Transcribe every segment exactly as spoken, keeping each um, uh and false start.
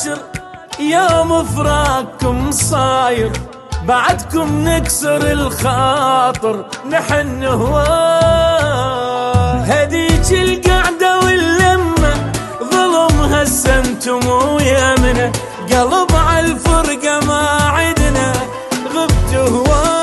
عاشر يوم فراقكم صاير، بعدكم نكسر الخاطر نحن هواي. هديك القعدة واللمة ظلم هسه انتم ويمنا، قلب عالفرقة ما عدنا غبت هواي.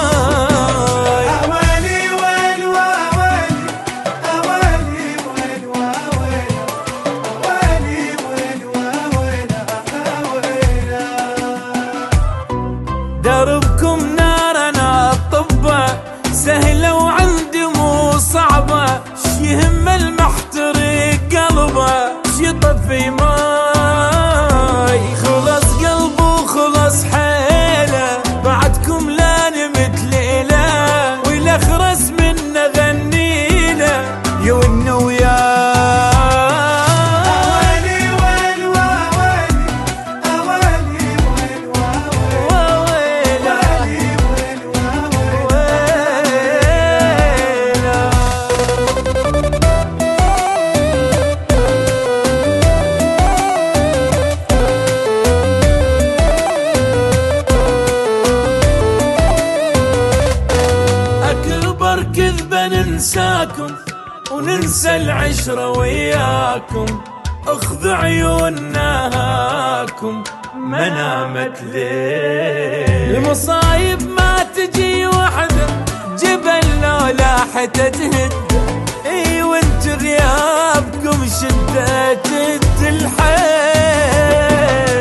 دربكم نار انا الطبة سهلة وعندي مو صعبة، ش يهم المحترق قلبه ش يطفي ماي. خلص قلبه خلص حيله بعدكم لا نمت ليلة، والاخرس منا غنينا يونا وياه. كذبة ننساكم وننسى العشرة وياكم، اخذ عيوننا هاكم ما نامت ليل. المصايب ما تجي وحدة جبل لو لاحت تهد، اي وانت غيابكم شدت الحيل.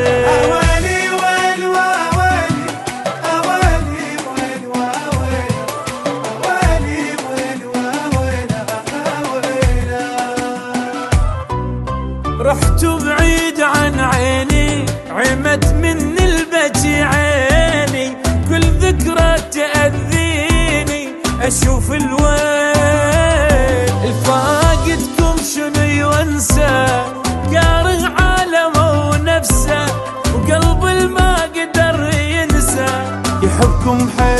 رحت بعيد عن عيني عمت من البكي عيني، كل ذكرى تأذيني أشوف الويل. الفاقدكم شنو وانسى كاره عالمه ونفسه، وقلب الما قدر ينسى يحبكم حيل.